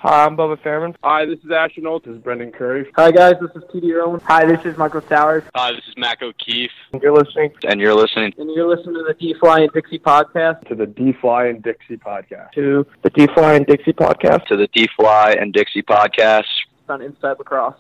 Hi, I'm Bubba Fairman. Hi, this is Ashton Olt. This is Brendan Curry. Hi, guys. This is T.D. Irwin. Hi, this is Michael Sowers. Hi, this is Mac O'Keefe. You're listening. And you're listening. And you're listening to the D-Fly and Dixie podcast. To the D-Fly and Dixie podcast. To the D-Fly and Dixie podcast. To the D-Fly and Dixie podcast. On Inside Lacrosse.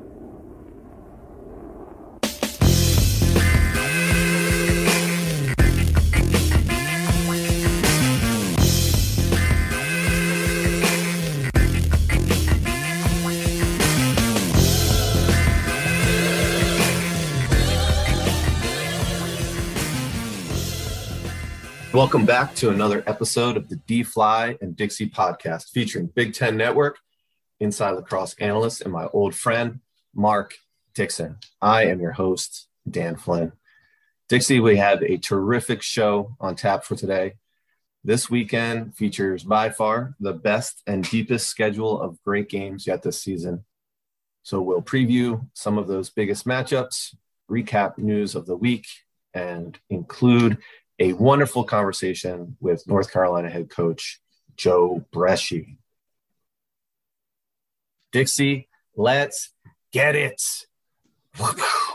Welcome back to another episode of the D-Fly and Dixie podcast featuring Big Ten Network, Inside Lacrosse analyst, and my old friend, Mark Dixon. I am your host, Dan Flynn. Dixie, we have a terrific show on tap for today. This weekend features by far the best and deepest schedule of great games yet this season. So we'll preview some of those biggest matchups, recap news of the week, and include a wonderful conversation with North Carolina head coach Joe Bresci. Dixie, let's get it. What's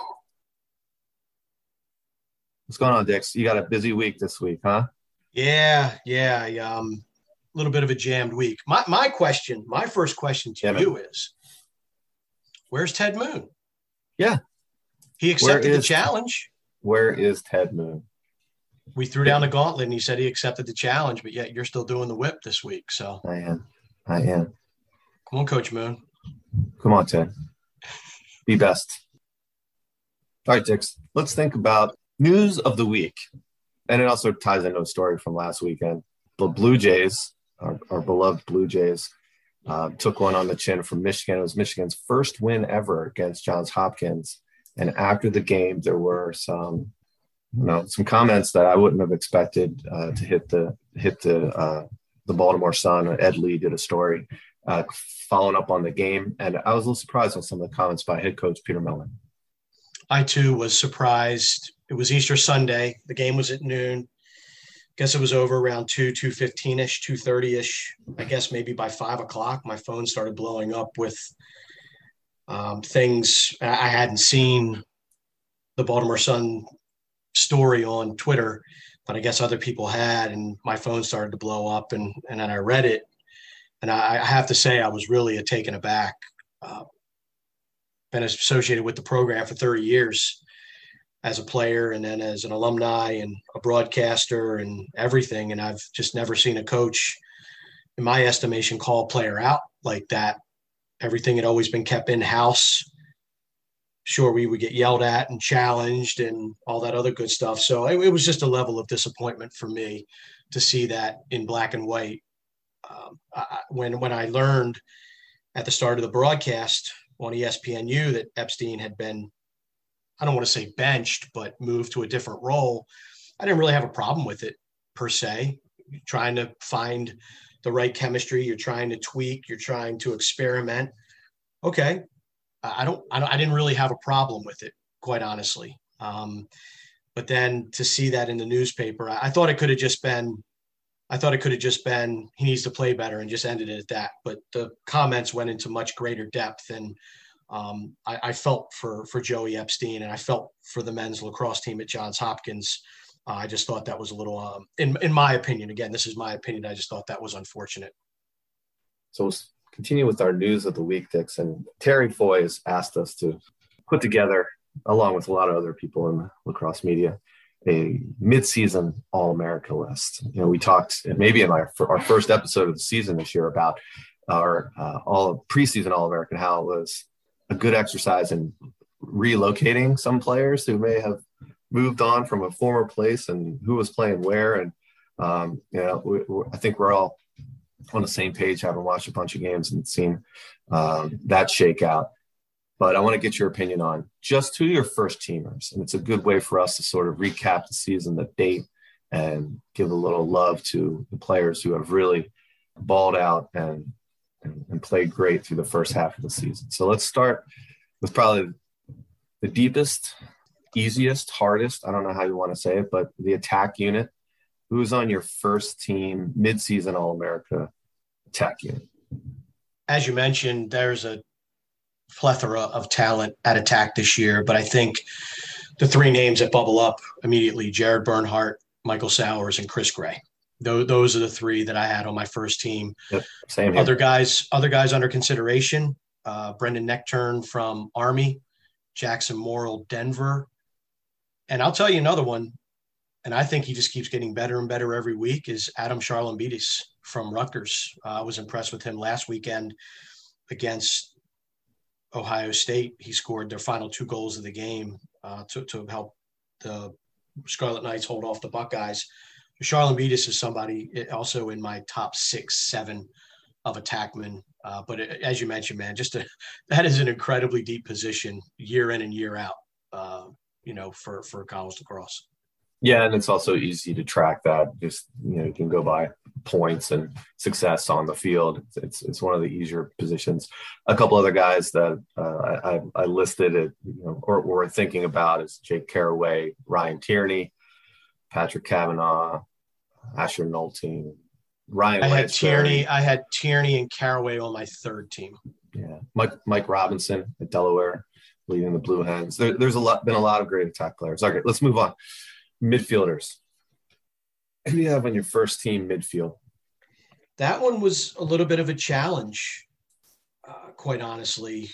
going on, Dix? You got a busy week this week, huh? Yeah. A little bit of a jammed week. My first question to you is, where's Ted Moon? Yeah. He accepted the challenge. Where is Ted Moon? We threw down the gauntlet, and he said he accepted the challenge, but yet you're still doing the whip this week. So I am. Come on, Coach Moon. Come on, Ted. Be best. All right, Dix, let's think about news of the week. And it also ties into a story from last weekend. The Blue Jays, our beloved Blue Jays, took one on the chin from Michigan. It was Michigan's first win ever against Johns Hopkins. And after the game, there were some comments that I wouldn't have expected to hit the Baltimore Sun. Ed Lee did a story following up on the game, and I was a little surprised with some of the comments by head coach Peter Millen. I too was surprised. It was Easter Sunday. The game was at noon. Guess it was over around 2:15ish, 2:30ish. I guess maybe by 5 o'clock, my phone started blowing up with things I hadn't seen. The Baltimore Sun story on Twitter, but I guess other people had, and my phone started to blow up, and then I read it, and I have to say I was really taken aback. Been associated with the program for 30 years as a player, and then as an alumni and a broadcaster and everything, and I've just never seen a coach, in my estimation, call a player out like that. Everything had always been kept in-house. Sure, we would get yelled at and challenged and all that other good stuff. So it was just a level of disappointment for me to see that in black and white. When I learned at the start of the broadcast on ESPNU that Epstein had been, I don't want to say benched, but moved to a different role, I didn't really have a problem with it per se. You're trying to find the right chemistry. You're trying to tweak. You're trying to experiment. Okay. I didn't really have a problem with it, quite honestly. But then to see that in the newspaper, I thought it could have just been he needs to play better and just ended it at that. But the comments went into much greater depth, and I felt for Joey Epstein, and I felt for the men's lacrosse team at Johns Hopkins. I just thought that was a little, in my opinion, again, this is my opinion, I just thought that was unfortunate. So continue with our news of the week, Dix. And Terry Foy has asked us to put together, along with a lot of other people in the lacrosse media, a mid-season All-America list. You know, we talked maybe in our first episode of the season this year about our preseason All-American, how it was a good exercise in relocating some players who may have moved on from a former place and who was playing where. And, I think we're all on the same page, having watched a bunch of games and seen that shake out. But I want to get your opinion on just who your first teamers. And it's a good way for us to sort of recap the season, the date, and give a little love to the players who have really balled out and played great through the first half of the season. So let's start with probably the deepest, easiest, hardest, I don't know how you want to say it, but the attack unit. Who was on your first team mid-season All-America attack unit? as you mentioned, there's a plethora of talent at attack this year, but I think the three names that bubble up immediately, Jared Bernhardt, Michael Sowers, and Chris Gray. Those are the three that I had on my first team. Yep, same here. Other guys under consideration, Brendan Neckturn from Army, Jackson Morrill, Denver. And I'll tell you another one, and I think he just keeps getting better and better every week, is Adam Charlambides from Rutgers. I was impressed with him last weekend against Ohio State. He scored their final 2 goals of the game to help the Scarlet Knights hold off the Buckeyes. Charlambides is somebody also in my top 6, 7 of attackmen. But as you mentioned, man, that is an incredibly deep position year in and year out, for college lacrosse. Yeah, and it's also easy to track that. Just, you can go by points and success on the field. It's one of the easier positions. A couple other guys that I listed it, or we're thinking about is Jake Caraway, Ryan Tierney, Patrick Kavanaugh, Asher Nolte, Ryan. I had Tierney and Caraway on my third team. Yeah, Mike Robinson at Delaware, leading the Blue Hens. There's been a lot of great attack players. Okay, let's move on. Midfielders. Who do you have on your first team midfield? That one was a little bit of a challenge, quite honestly.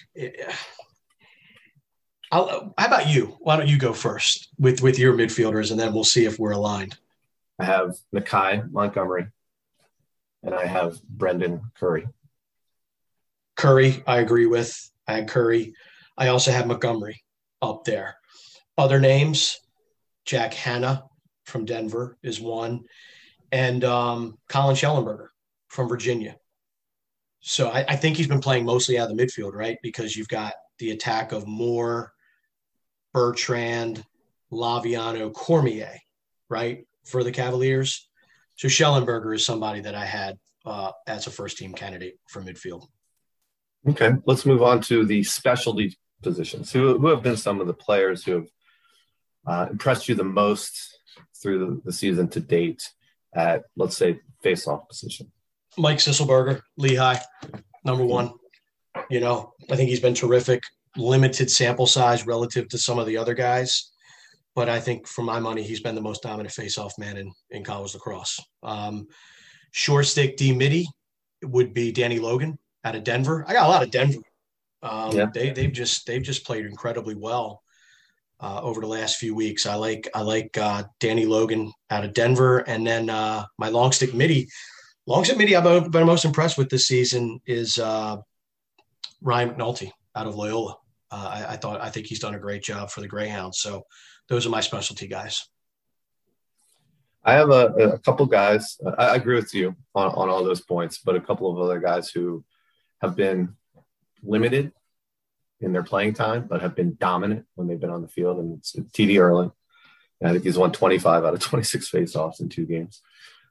How about you? Why don't you go first with your midfielders, and then we'll see if we're aligned. I have Nakai Montgomery, and I have Brendan Curry. Curry, I agree with. I had Curry. I also have Montgomery up there. Other names, Jack Hanna from Denver is one, and Colin Schellenberger from Virginia. So I think he's been playing mostly out of the midfield, right? Because you've got the attack of Moore, Bertrand, Laviano, Cormier, right, for the Cavaliers. So Schellenberger is somebody that I had as a first-team candidate for midfield. Okay, let's move on to the specialty positions. Who have been some of the players who have impressed you the most through the season to date at, let's say, face-off position? Mike Sisselberger, Lehigh, number one. I think he's been terrific. Limited sample size relative to some of the other guys, but I think for my money, he's been the most dominant face-off man in college lacrosse. Short stick D midi would be Danny Logan out of Denver. I got a lot of Denver. They've just played incredibly well over the last few weeks. I like Danny Logan out of Denver, and then my long stick midi I've been most impressed with this season is Ryan McNulty out of Loyola. I think he's done a great job for the Greyhounds. So those are my specialty guys. I have a couple guys. I agree with you on all those points, but a couple of other guys who have been limited in their playing time, but have been dominant when they've been on the field. And it's TD Erlin. I think he's won 25 out of 26 faceoffs in 2 games.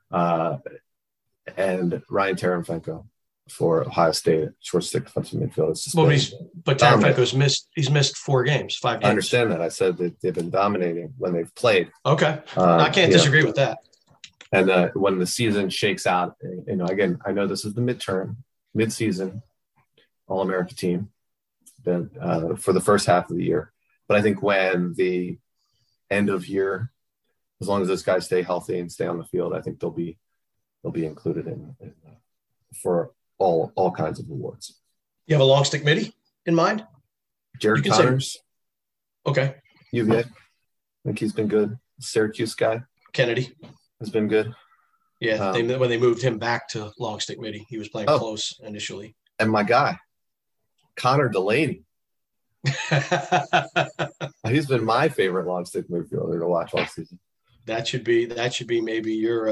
And Ryan Taranfenko for Ohio State, short stick defensive midfield. But Taranfenko's missed 4 games, 5 games. I understand that. I said that they've been dominating when they've played. Okay. I can't disagree with that. And when the season shakes out, again, I know this is the mid-season All-America team for the first half of the year. But I think when the end of year, as long as those guys stay healthy and stay on the field, I think they'll be included in for all kinds of awards. You have a long stick midi in mind? Jared Connors. Okay. UVA. I think he's been good. Syracuse guy. Kennedy has been good. Yeah, when they moved him back to long stick midi, he was playing close initially. And my guy, Connor Delaney. He's been my favorite long stick midfielder to watch all season. That should be maybe your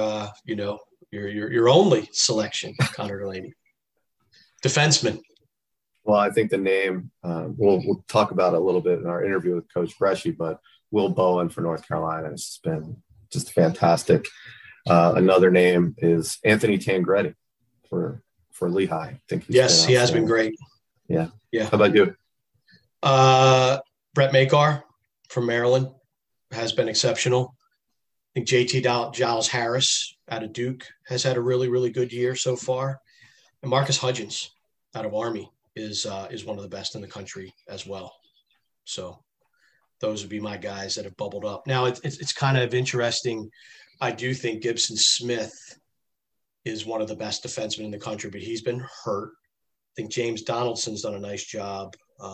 only selection, Connor Delaney. Defenseman. Well, I think the name we'll talk about it a little bit in our interview with Coach Bresci, but Will Bowen for North Carolina has been just fantastic. Another name is Anthony Tangretti for Lehigh. I think he has been great. Yeah. How about you? Brett Makar from Maryland has been exceptional. I think JT Giles Harris out of Duke has had a really, really good year so far. And Marcus Hudgens out of Army is one of the best in the country as well. So those would be my guys that have bubbled up. Now it's kind of interesting. I do think Gibson Smith is one of the best defensemen in the country, but he's been hurt. I think James Donaldson's done a nice job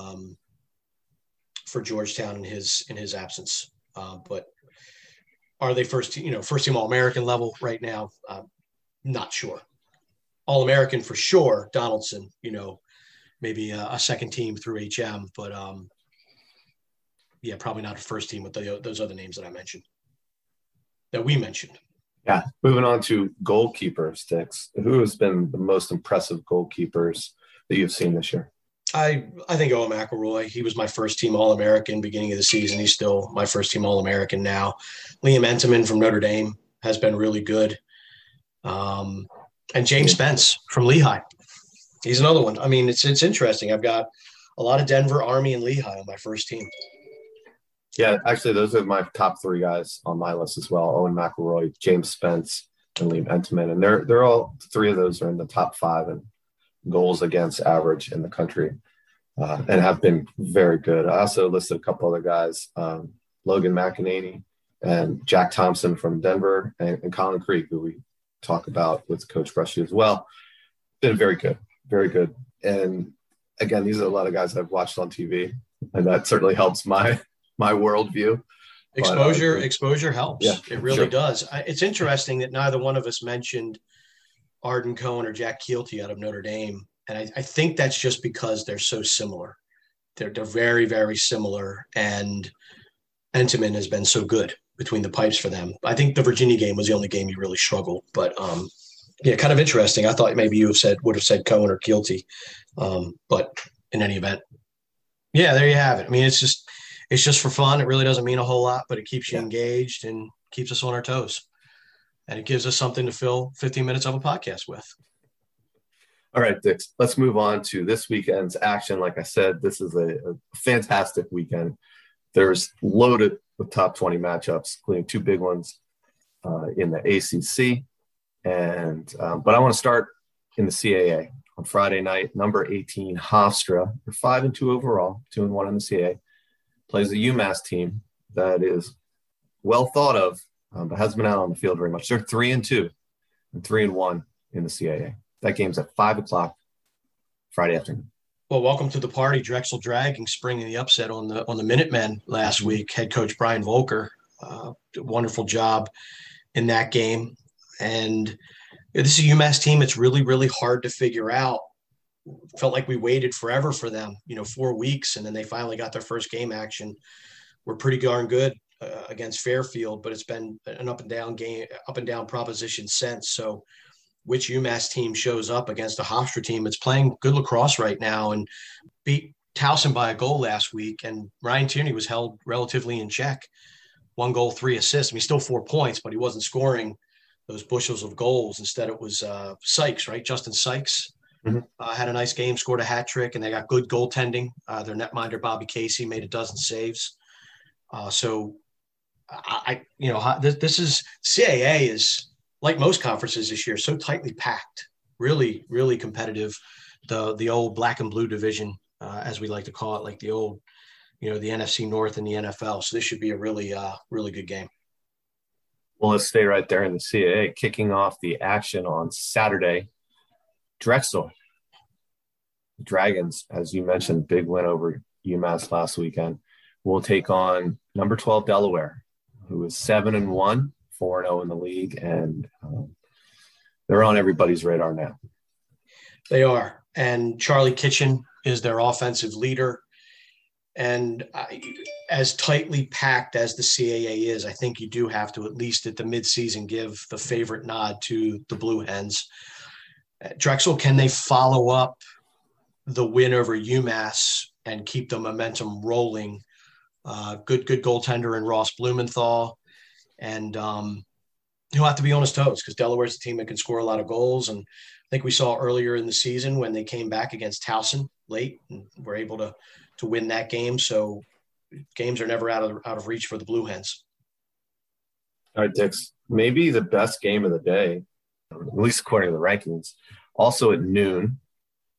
for Georgetown in his absence. But are they first team All-American level right now? Not sure. All-American for sure, Donaldson, maybe a second team through HM, but probably not a first team with those other names that I mentioned, that we mentioned. Yeah. Moving on to goalkeepers, Dix. Who has been the most impressive goalkeepers that you've seen this year? I think Owen McElroy. He was my first team All-American beginning of the season. He's still my first team All-American now. Liam Entenmann from Notre Dame has been really good. And James Spence from Lehigh. He's another one. I mean, it's interesting. I've got a lot of Denver, Army, and Lehigh on my first team. Yeah, actually, those are my top three guys on my list as well. Owen McElroy, James Spence, and Liam Entenmann. And they're all three of those are in the top 5 in goals against average in the country and have been very good. I also listed a couple other guys, Logan McEnany and Jack Thompson from Denver and Colin Creek, who we talk about with Coach Brushy as well. Been very good, very good. And again, these are a lot of guys I've watched on TV, and that certainly helps my worldview. Exposure helps. Yeah, it really does. It's interesting that neither one of us mentioned Arden Cohen or Jack Keelty out of Notre Dame. And I think that's just because they're so similar. They're very, very similar. And Entenmann has been so good between the pipes for them. I think the Virginia game was the only game he really struggled. But, kind of interesting. I thought maybe you would have said Cohen or Keelty. But in any event, there you have it. I mean, it's just for fun. It really doesn't mean a whole lot, but it keeps you engaged and keeps us on our toes. And it gives us something to fill 15 minutes of a podcast with. All right, Dix, let's move on to this weekend's action. Like I said, this is a fantastic weekend. There's loaded with top 20 matchups, including 2 big ones in the ACC. But I want to start in the CAA. On Friday night, number 18, Hofstra, they're 5-2 overall, 2-1 in the CAA, plays a UMass team that is well thought of, but hasn't been out on the field very much. They're 3-2 and 3-1 in the CAA. That game's at 5:00 Friday afternoon. Well, welcome to the party. Drexel Dragging springing the upset on the Minutemen last week. Head coach Brian Volker, wonderful job in that game. And this is a UMass team. It's really, really hard to figure out. Felt like we waited forever for them, 4 weeks, and then they finally got their first game action. We're pretty darn good against Fairfield, but it's been an up and down proposition since. So which UMass team shows up against a Hofstra team that's playing good lacrosse right now and beat Towson by a goal last week. And Ryan Tierney was held relatively in check. 1 goal, 3 assists. I mean, still 4 points, but he wasn't scoring those bushels of goals. Instead, it was Sykes, right? Justin Sykes had a nice game, scored a hat trick, and they got good goaltending. Their netminder, Bobby Casey, made a dozen saves. This is CAA is like most conferences this year, so tightly packed, really, really competitive. The old black and blue division, as we like to call it, like the old, the NFC North and the NFL. So this should be a really, really good game. Well, let's stay right there in the CAA. Kicking off the action on Saturday, Drexel Dragons, as you mentioned, big win over UMass last weekend, will take on number 12 Delaware, who is 7-1, 4-0 in the league, and they're on everybody's radar now. They are, and Charlie Kitchen is their offensive leader. And as tightly packed as the CAA is, I think you do have to, at least at the midseason, give the favorite nod to the Blue Hens. Drexel, can they follow up the win over UMass and keep the momentum rolling? Good goaltender in Ross Blumenthal. And he'll have to be on his toes because Delaware's a team that can score a lot of goals. And I think we saw earlier in the season when they came back against Towson late and were able to win that game. So games are never out of reach for the Blue Hens. All right, Dix, maybe the best game of the day, at least according to the rankings, also at noon,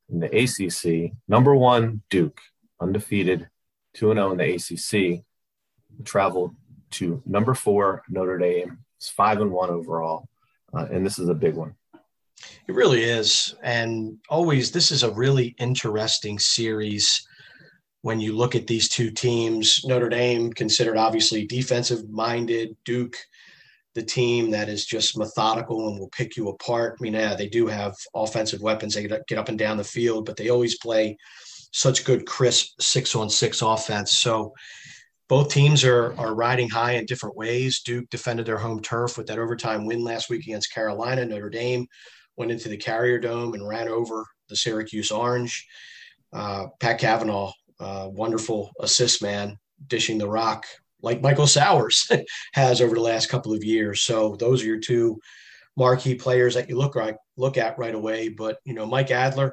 in the ACC, number 1 Duke, undefeated, 2-0 in the ACC, will travel to number 4 Notre Dame. It's 5-1 overall, and this is a big one. It really is. And always, this is a really interesting series when you look at these two teams. Notre Dame, considered obviously defensive-minded, Duke, the team that is just methodical and will pick you apart. I mean, yeah, they do have offensive weapons. They get up and down the field, but they always play such good, crisp 6-on-6 offense. So both teams are riding high in different ways. Duke defended their home turf with that overtime win last week against Carolina. Notre Dame went into the Carrier Dome and ran over the Syracuse Orange. Pat Cavanaugh, wonderful assist man, dishing the rock like Michael Sowers has over the last couple of years. So those are your two marquee players that you look at right away. But, Mike Adler,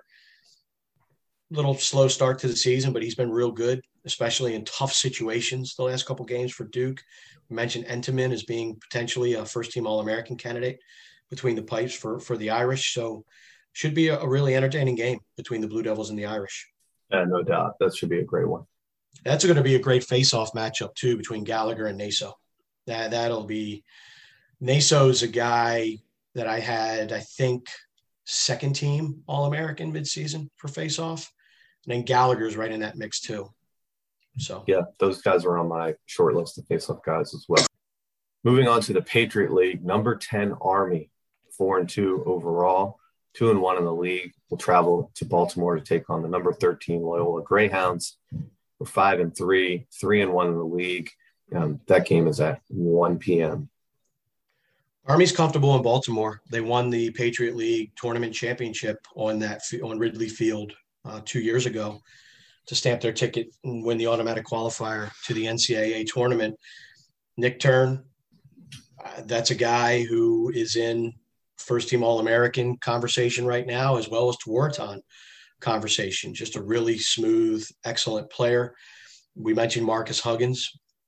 little slow start to the season, but he's been real good, especially in tough situations the last couple games for Duke. We mentioned Entenmann as being potentially a first-team All-American candidate between the pipes for the Irish. So should be a really entertaining game between the Blue Devils and the Irish. Yeah, no doubt. That should be a great one. That's going to be a great face-off matchup, too, between Gallagher and Naso. That'll be – Naso's a guy that I had, I think, second-team All-American midseason for face-off. And then Gallagher's right in that mix, too. So yeah, those guys are on my short list of face-off guys as well. Moving on to the Patriot League, number 10 Army, 4-2 overall, 2-1 in the league. Will travel to Baltimore to take on the number 13 Loyola Greyhounds. We're 5-3, 3-1 in the league. That game is at 1 p.m. Army's comfortable in Baltimore. They won the Patriot League tournament championship on Ridley Field 2 years ago to stamp their ticket and win the automatic qualifier to the NCAA tournament. Nick Tern, that's a guy who is in first-team All-American conversation right now, as well as Tewaaraton conversation. Just a really smooth, excellent player. We mentioned Marcus Hudgens,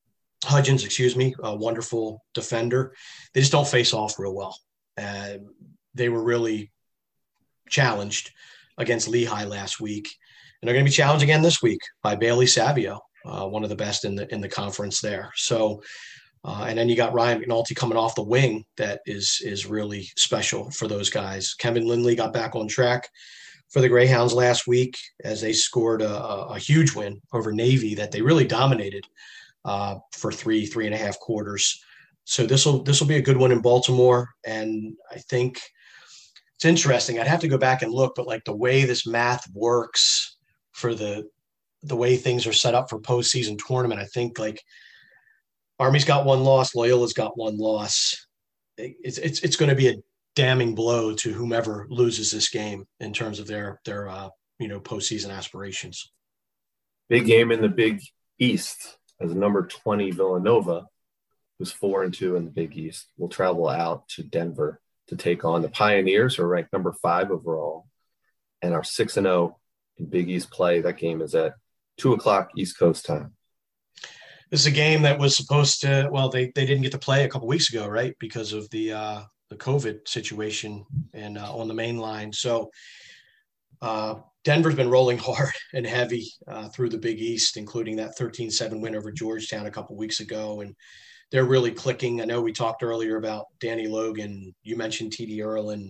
a wonderful defender. They just don't face off real well. They were really challenged against Lehigh last week, and they're going to be challenged again this week by Bailey Savio, one of the best in the conference there. So, and then you got Ryan McNulty coming off the wing. That is really special for those guys. Kevin Lindley got back on track for the Greyhounds last week as they scored a huge win over Navy that they really dominated for 3.5 quarters. So this will be a good one in Baltimore. And I think it's interesting. I'd have to go back and look, but like the way this math works for the way things are set up for postseason tournament, I think like Army's got one loss, Loyola's got one loss. It's going to be a damning blow to whomever loses this game in terms of their postseason aspirations. Big game in the Big East as number 20 Villanova, who's 4-2 in the Big East, will travel out to Denver to take on the Pioneers, who are ranked number 5 overall, and are 6-0 in Big East play. That game is at 2:00 East Coast time. This is a game that was supposed to, well, they didn't get to play a couple weeks ago, right? Because of the COVID situation and on the main line. So Denver's been rolling hard and heavy through the Big East, including that 13-7 win over Georgetown a couple weeks ago. And they're really clicking. I know we talked earlier about Danny Logan. You mentioned T.D. Erlin,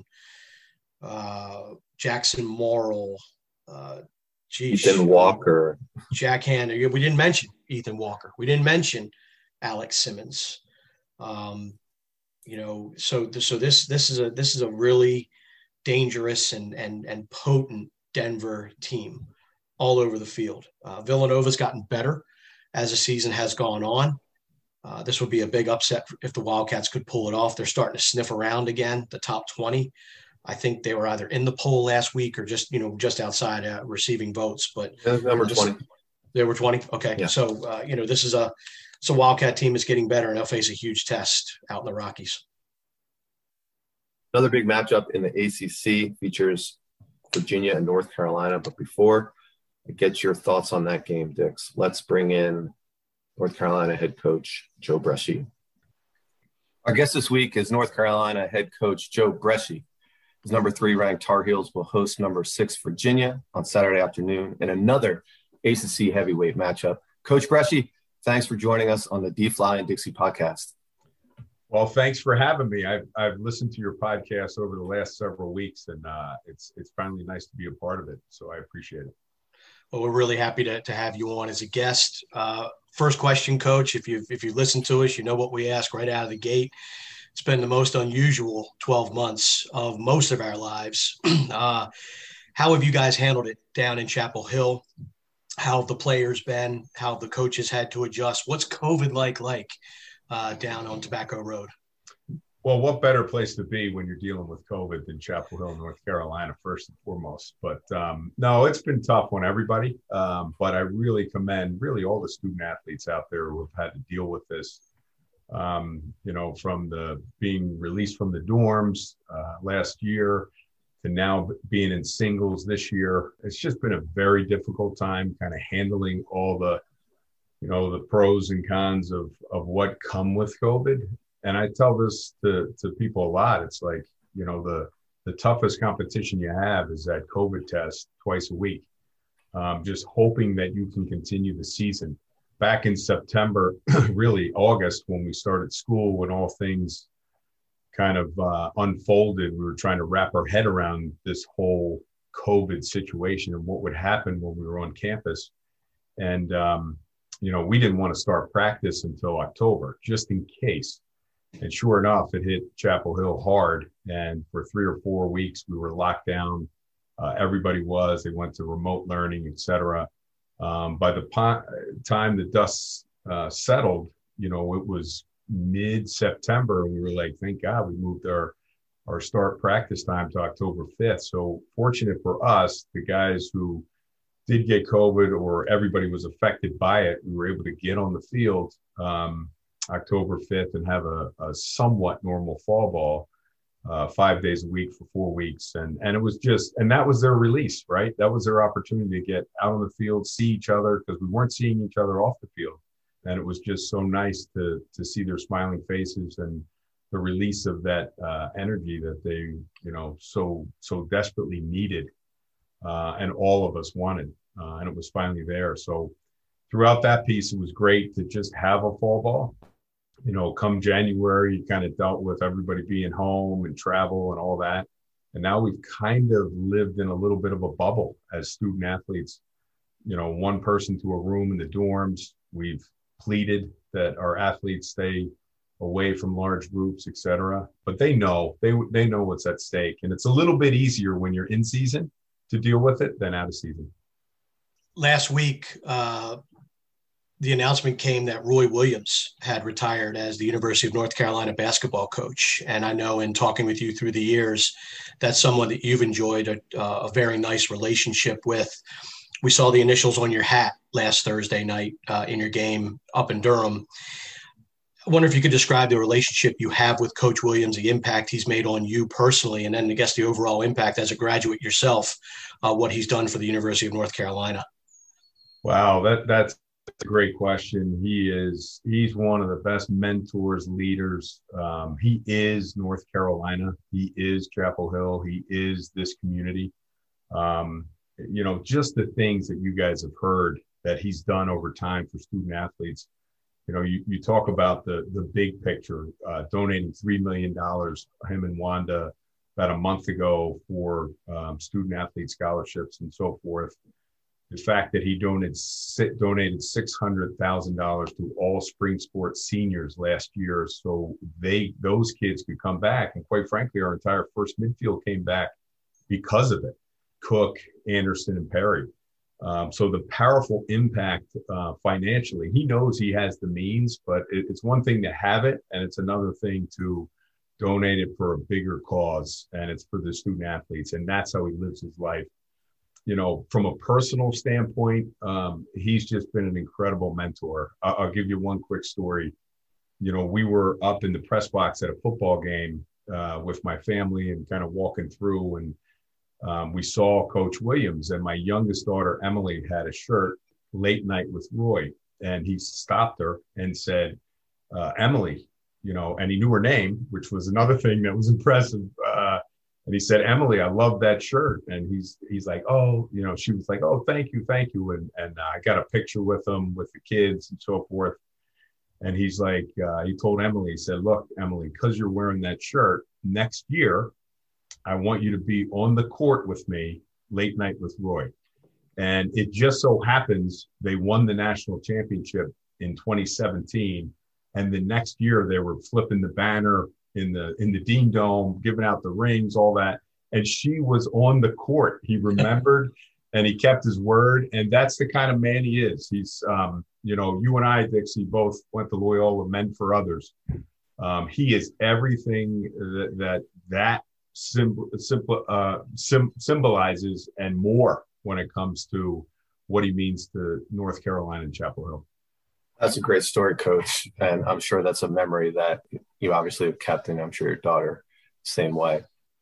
Jackson Morrill, Ethan Walker, Jack Hanna. We didn't mention Ethan Walker. We didn't mention Alex Simmons. So this is a really dangerous and potent Denver team all over the field. Villanova's gotten better as the season has gone on. This would be a big upset if the Wildcats could pull it off. They're starting to sniff around again, the top 20. I think they were either in the poll last week or just outside receiving votes. But number 20. They were 20. Okay. Yeah. So, this is a Wildcat team that's getting better, and they'll face a huge test out in the Rockies. Another big matchup in the ACC features Virginia and North Carolina. But before I get your thoughts on that game, Dix, let's bring in North Carolina head coach Joe Bresci. Our guest this week is North Carolina head coach Joe Bresci. as number 3 ranked Tar Heels will host number 6 Virginia on Saturday afternoon in another ACC heavyweight matchup. Coach Bresci, thanks for joining us on the D-Fly and Dixie podcast. Well, thanks for having me. I've listened to your podcast over the last several weeks, and it's finally nice to be a part of it. So I appreciate it. Well, we're really happy to have you on as a guest. First question, Coach, if you listen to us, you know what we ask right out of the gate. It's been the most unusual 12 months of most of our lives. How have you guys handled it down in Chapel Hill? How have the players been? How have the coaches had to adjust? What's COVID like down on Tobacco Road? Well, what better place to be when you're dealing with COVID than Chapel Hill, North Carolina, first and foremost. But no, it's been tough on everybody. But I really commend all the student athletes out there who have had to deal with this. From the being released from the dorms last year to now being in singles this year. It's just been a very difficult time kind of handling all the pros and cons of what come with COVID. And I tell this to people a lot. It's like, the toughest competition you have is that COVID test twice a week. Just hoping that you can continue the season. Back in September, really August, when we started school, when all things kind of unfolded, we were trying to wrap our head around this whole COVID situation and what would happen when we were on campus. And, we didn't want to start practice until October, just in case. And sure enough, it hit Chapel Hill hard. And for 3 or 4 weeks, we were locked down. Everybody they went to remote learning, et cetera. By the time the dust settled, it was mid-September. And we were like, thank God we moved our start practice time to October 5th. So fortunate for us, the guys who did get COVID or everybody was affected by it, we were able to get on the field October 5th and have a somewhat normal fall ball 5 days a week for 4 weeks. And it was and that was their release, right? That was their opportunity to get out on the field, see each other, because we weren't seeing each other off the field. And it was just so nice to see their smiling faces and the release of that energy that they, so desperately needed and all of us wanted. And it was finally there. So throughout that piece, it was great to just have a fall ball. Come January, you kind of dealt with everybody being home and travel and all that. And now we've kind of lived in a little bit of a bubble as student athletes, one person to a room in the dorms. We've pleaded that our athletes stay away from large groups, et cetera. But they know what's at stake. And it's a little bit easier when you're in season to deal with it than out of season. Last week, the announcement came that Roy Williams had retired as the University of North Carolina basketball coach. And I know in talking with you through the years, that's someone that you've enjoyed a very nice relationship with. We saw the initials on your hat last Thursday night in your game up in Durham. I wonder if you could describe the relationship you have with Coach Williams, the impact he's made on you personally, and then I guess the overall impact as a graduate yourself, what he's done for the University of North Carolina. Wow, that's a great question. He's one of the best mentors, leaders. He is North Carolina. He is Chapel Hill. He is this community. Just the things that you guys have heard that he's done over time for student athletes. You talk about the big picture, donating $3 million, him and Wanda, about a month ago for student athlete scholarships and so forth. The fact that he donated $600,000 to all spring sports seniors last year, so those kids could come back. And quite frankly, our entire first midfield came back because of it. Cook, Anderson, and Perry. So the powerful impact financially, he knows he has the means, but it's one thing to have it, and it's another thing to donate it for a bigger cause, and it's for the student athletes, and that's how he lives his life. From a personal standpoint, he's just been an incredible mentor. I'll give you one quick story. We were up in the press box at a football game with my family and kind of walking through, and we saw Coach Williams, and my youngest daughter, Emily, had a shirt, Late Night with Roy. And he stopped her and said, Emily, and he knew her name, which was another thing that was impressive. And he said, Emily, I love that shirt. And he's like, oh, she was like, oh, thank you. And I got a picture with him, with the kids and so forth. And he's like, he told Emily, he said, look, Emily, because you're wearing that shirt, next year, I want you to be on the court with me, Late Night with Roy. And it just so happens they won the national championship in 2017. And the next year they were flipping the banner in the Dean Dome, giving out the rings, all that. And she was on the court. He remembered and he kept his word. And that's the kind of man he is. He's, you and I, Dixie, both went to Loyola, Men for Others. He is everything that symbolizes and more when it comes to what he means to North Carolina and Chapel Hill. That's a great story, Coach. And I'm sure that's a memory that you obviously have kept, and I'm sure your daughter, same way.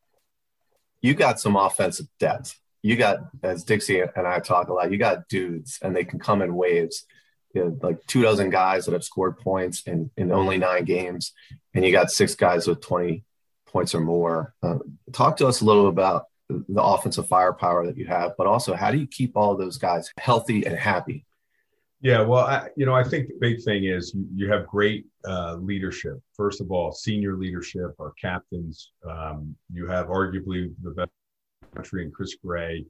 You got some offensive depth. You got, as Dixie and I talk a lot, you got dudes, and they can come in waves. Like 24 guys that have scored points in only 9 games, and you got 6 guys with 20 points or more. Talk to us a little about the offensive firepower that you have, but also how do you keep all of those guys healthy and happy? Yeah, well, I think the big thing is you have great leadership. First of all, senior leadership, our captains. You have arguably the best in the country in Chris Gray.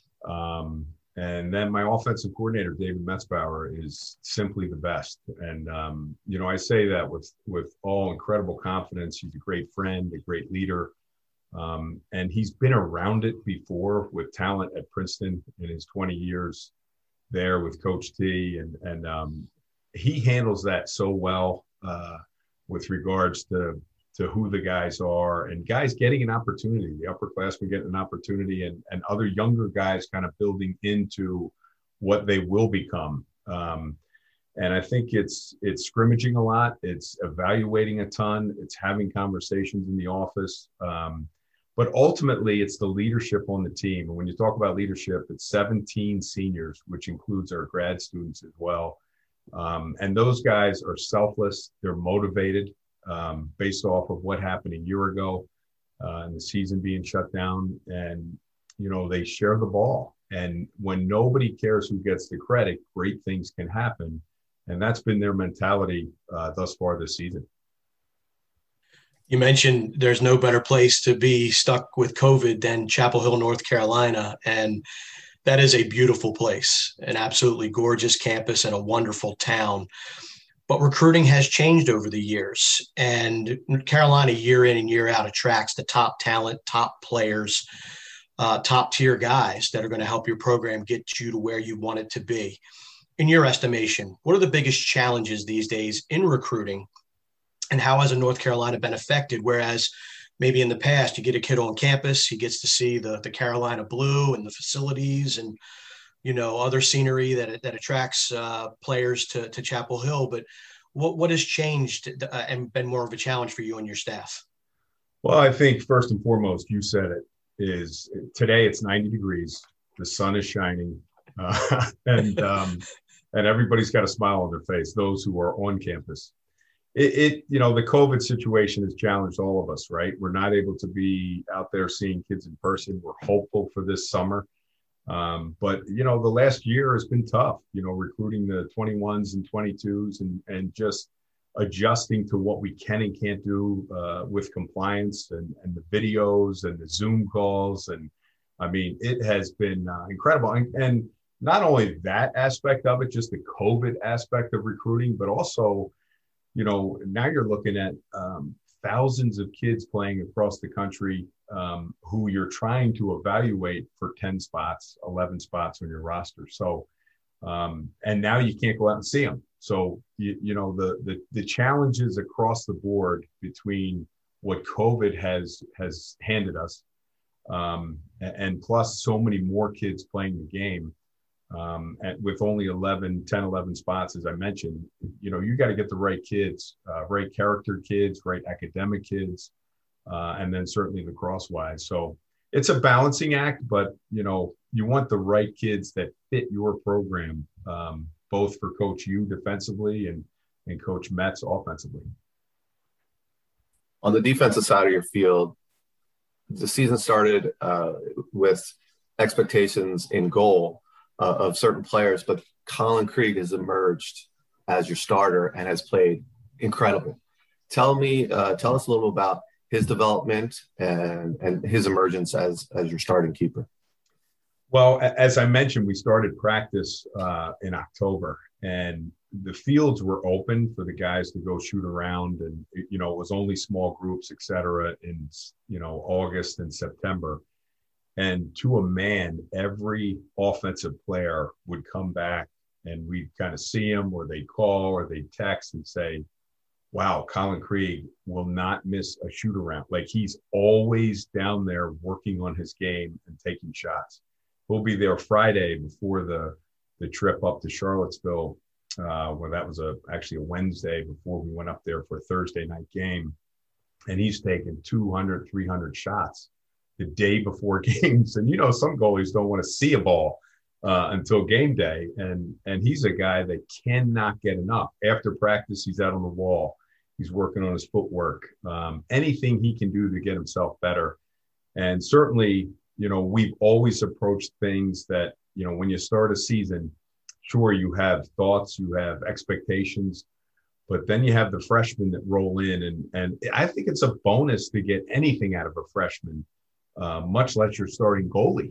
And then my offensive coordinator, David Metzbauer, is simply the best. And, I say that with all incredible confidence. He's a great friend, a great leader. And he's been around it before with talent at Princeton in his 20 years there with Coach T. And he handles that so well with regards to who the guys are and guys getting an opportunity. The upperclassmen getting an opportunity and other younger guys kind of building into what they will become. And I think it's scrimmaging a lot. It's evaluating a ton. It's having conversations in the office. But ultimately, it's the leadership on the team. And when you talk about leadership, it's 17 seniors, which includes our grad students as well. And those guys are selfless. They're motivated based off of what happened a year ago and the season being shut down. And, they share the ball. And when nobody cares who gets the credit, great things can happen. And that's been their mentality thus far this season. You mentioned there's no better place to be stuck with COVID than Chapel Hill, North Carolina. And that is a beautiful place, an absolutely gorgeous campus and a wonderful town. But recruiting has changed over the years. And Carolina, year in and year out, attracts the top talent, top players, top tier guys that are going to help your program get you to where you want it to be. In your estimation, what are the biggest challenges these days in recruiting? And how has North Carolina been affected? Whereas maybe in the past, you get a kid on campus, he gets to see the Carolina blue and the facilities and, other scenery that attracts players to Chapel Hill. But what has changed and been more of a challenge for you and your staff? Well, I think first and foremost, you said it, is today it's 90 degrees. The sun is shining and everybody's got a smile on their face, those who are on campus. The COVID situation has challenged all of us, right? We're not able to be out there seeing kids in person. We're hopeful for this summer. But the last year has been tough, recruiting the 21s and 22s and just adjusting to what we can and can't do with compliance and the videos and the Zoom calls. And I mean, it has been incredible. And not only that aspect of it, just the COVID aspect of recruiting, but also now you're looking at thousands of kids playing across the country who you're trying to evaluate for 10 spots, 11 spots on your roster. So, and now you can't go out and see them. So, the challenges across the board between what COVID has handed us and plus so many more kids playing the game, with only 11 spots, as I mentioned, you got to get the right kids, right character kids, right academic kids, and then certainly the crosswise. So it's a balancing act, but, you want the right kids that fit your program, both for Coach U defensively and Coach Metz offensively. On the defensive side of your field, the season started with expectations in goal of certain players, but Colin Krieg has emerged as your starter and has played incredible. Tell us a little about his development and his emergence as your starting keeper. Well, as I mentioned, we started practice in October, and the fields were open for the guys to go shoot around, and it was only small groups, et cetera, in August and September. And to a man, every offensive player would come back and we'd kind of see him, or they'd call or they'd text and say, wow, Colin Krieg will not miss a shoot around. Like, he's always down there working on his game and taking shots. We'll be there Friday before the trip up to Charlottesville, where that was actually a Wednesday before we went up there for a Thursday night game. And he's taken 200, 300 shots the day before games. And, some goalies don't want to see a ball until game day. And he's a guy that cannot get enough. After practice, he's out on the wall. He's working on his footwork, anything he can do to get himself better. And certainly, we've always approached things that, when you start a season, sure, you have thoughts, you have expectations, but then you have the freshmen that roll in. And I think it's a bonus to get anything out of a freshman, much less your starting goalie.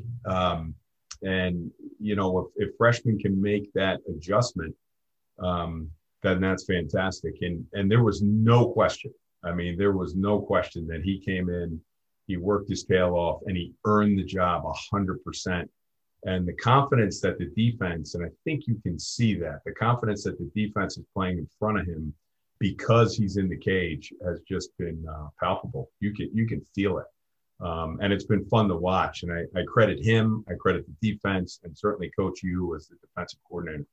And, if freshmen can make that adjustment, then that's fantastic. And there was no question. There was no question that he came in, he worked his tail off, and he earned the job 100%. And the confidence that the defense, and I think you can see that, the confidence that the defense is playing in front of him because he's in the cage has just been palpable. You can feel it. And it's been fun to watch. And I credit him, I credit the defense, and certainly Coach Yu as the defensive coordinator.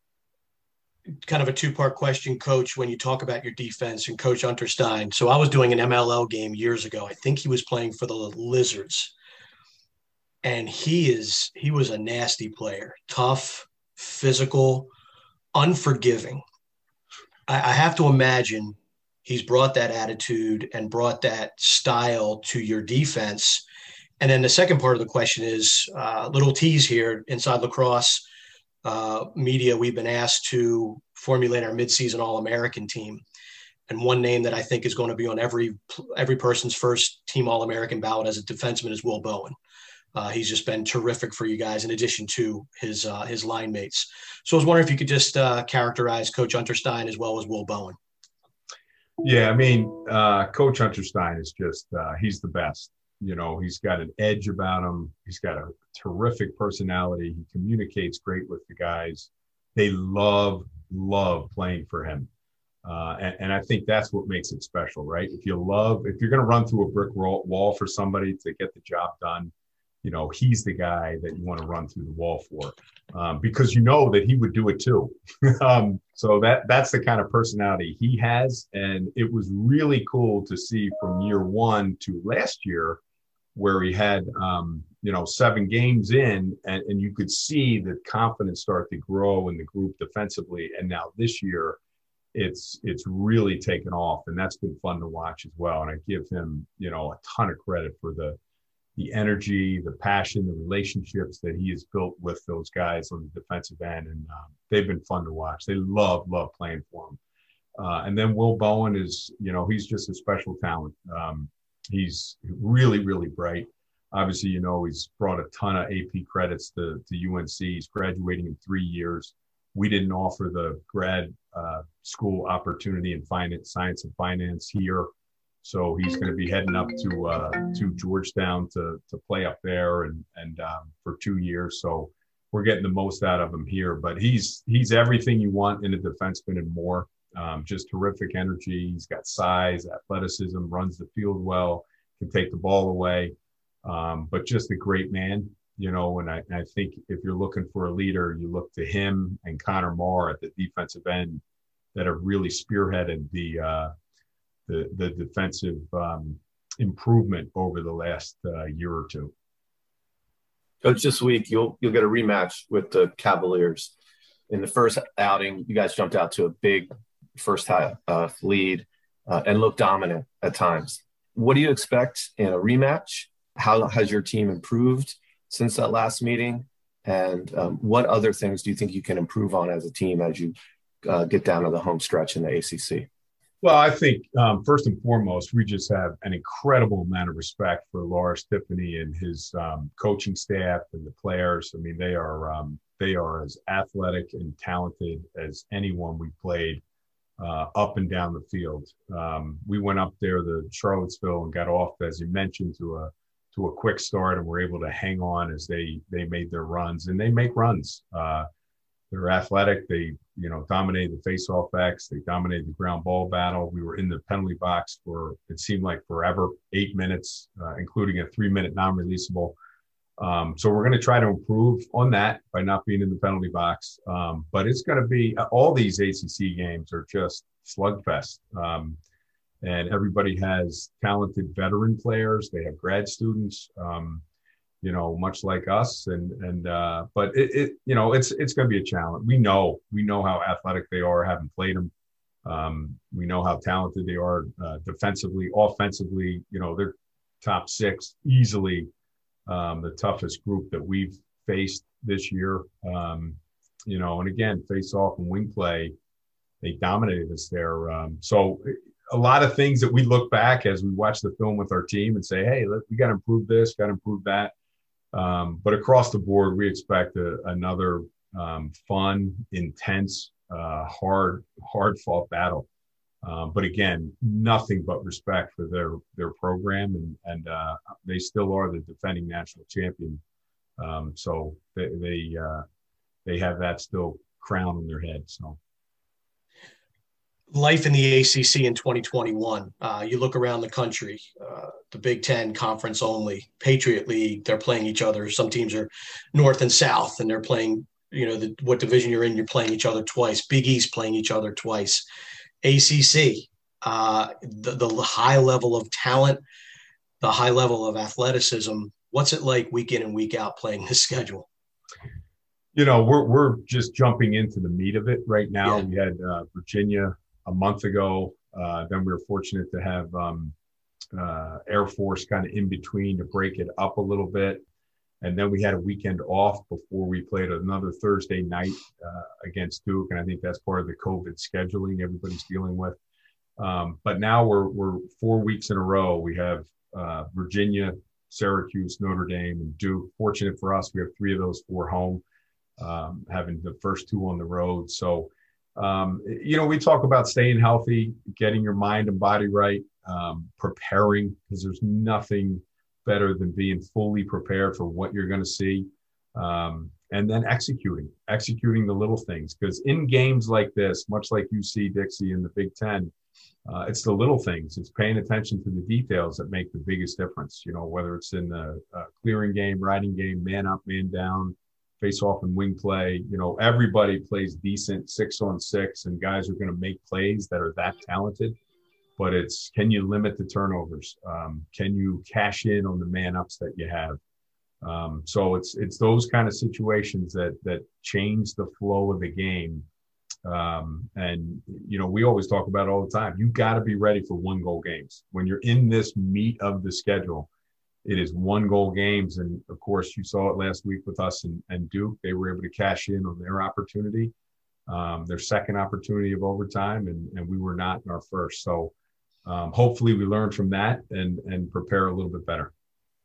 Kind of a two-part question, Coach, when you talk about your defense and Coach Unterstein. So I was doing an MLL game years ago. I think he was playing for the Lizards. And he was a nasty player, tough, physical, unforgiving. I have to imagine he's brought that attitude and brought that style to your defense. And then the second part of the question is little tease here inside lacrosse media. We've been asked to formulate our midseason All-American team. And one name that I think is going to be on every person's first team All-American ballot as a defenseman is Will Bowen. He's just been terrific for you guys in addition to his line mates. So I was wondering if you could just characterize Coach Unterstein as well as Will Bowen. Yeah, Coach Unterstein is just he's the best. He's got an edge about him. He's got a terrific personality. He communicates great with the guys. They love playing for him. And I think that's what makes it special, right? If you're going to run through a brick wall for somebody to get the job done, he's the guy that you want to run through the wall for, because that he would do it too. So that's the kind of personality he has. And it was really cool to see from year one to last year where he had, 7 games in and you could see the confidence start to grow in the group defensively. And now this year it's really taken off, and that's been fun to watch as well. And I give him, a ton of credit for the energy, the passion, the relationships that he has built with those guys on the defensive end. And they've been fun to watch. They love playing for him. And then Will Bowen is, he's just a special talent. He's really, really bright. Obviously, he's brought a ton of AP credits to UNC. He's graduating in 3 years. We didn't offer the grad school opportunity in science and finance here. So he's going to be heading up to Georgetown to play up there and for 2 years. So we're getting the most out of him here. But he's everything you want in a defenseman and more. Just terrific energy. He's got size, athleticism, runs the field well, can take the ball away. But just a great man, and I think if you're looking for a leader, you look to him and Connor Marr at the defensive end that have really spearheaded the defensive improvement over the last year or two. Coach, this week you'll get a rematch with the Cavaliers. In the first outing, you guys jumped out to a big first half lead and looked dominant at times. What do you expect in a rematch? How has your team improved since that last meeting? And what other things do you think you can improve on as a team as you get down to the home stretch in the ACC? Well, I think first and foremost, we just have an incredible amount of respect for Lawrence Tiffany and his coaching staff and the players. I mean, they are as athletic and talented as anyone we played up and down the field. We went up there to Charlottesville and got off, as you mentioned, to a quick start, and were able to hang on as they made their runs, and they make runs. They're athletic. They, dominated the face-off X. They dominated the ground ball battle. We were in the penalty box for, it seemed like forever, 8 minutes, including a 3-minute non-releasable. So we're going to try to improve on that by not being in the penalty box. But it's going to be, all these ACC games are just slugfest. And everybody has talented veteran players. They have grad students, much like us. But it's going to be a challenge. We know how athletic they are, having played them. We know how talented they are defensively, offensively. They're top 6 easily. The toughest group that we've faced this year. And again, face off and wing play, they dominated us there. So a lot of things that we look back as we watch the film with our team and say, hey, we got to improve this, got to improve that. But across the board, we expect another fun, intense, hard fought battle. But again, nothing but respect for their program, and they still are the defending national champion. So they have that still crown on their head. So. Life in the ACC in 2021, you look around the country, the Big Ten conference only, Patriot League, they're playing each other. Some teams are north and south, and they're playing, what division you're in, you're playing each other twice. Big East playing each other twice. ACC, the high level of talent, the high level of athleticism. What's it like week in and week out playing this schedule? We're just jumping into the meat of it right now. Yeah. We had Virginia a month ago. Then we were fortunate to have Air Force kind of in between to break it up a little bit. And then we had a weekend off before we played another Thursday night against Duke. And I think that's part of the COVID scheduling everybody's dealing with. But now we're 4 weeks in a row. We have Virginia, Syracuse, Notre Dame, and Duke. Fortunate for us, we have 3 of those 4 home, having the first 2 on the road. So, we talk about staying healthy, getting your mind and body right, preparing, because there's nothing better than being fully prepared for what you're going to see. And then executing the little things, because in games like this, much like you see, Dixie, in the Big Ten, it's the little things. It's paying attention to the details that make the biggest difference, whether it's in the clearing game, riding game, man up, man down, face off and wing play. Everybody plays decent 6-on-6, and guys are going to make plays that are that talented. But it's, can you limit the turnovers? Can you cash in on the man ups that you have? So it's those kind of situations that change the flow of the game. And we always talk about it all the time. You got to be ready for 1-goal games when you're in this meat of the schedule. It is 1-goal games. And of course, you saw it last week with us and Duke. They were able to cash in on their opportunity, their second opportunity of overtime, and we were not in our first. So hopefully we learn from that and prepare a little bit better.